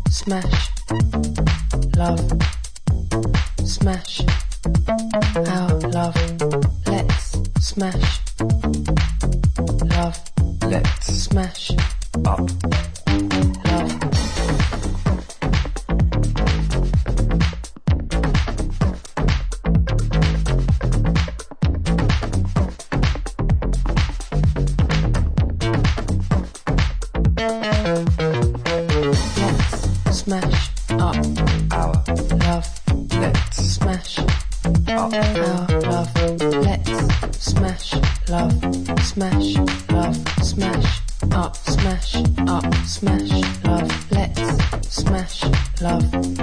smash, love, smash, our love, let's smash, love, let's smash, up, love. Smash up our love, let's smash up, our love, let's smash love, smash love, smash up, smash love, let's smash love.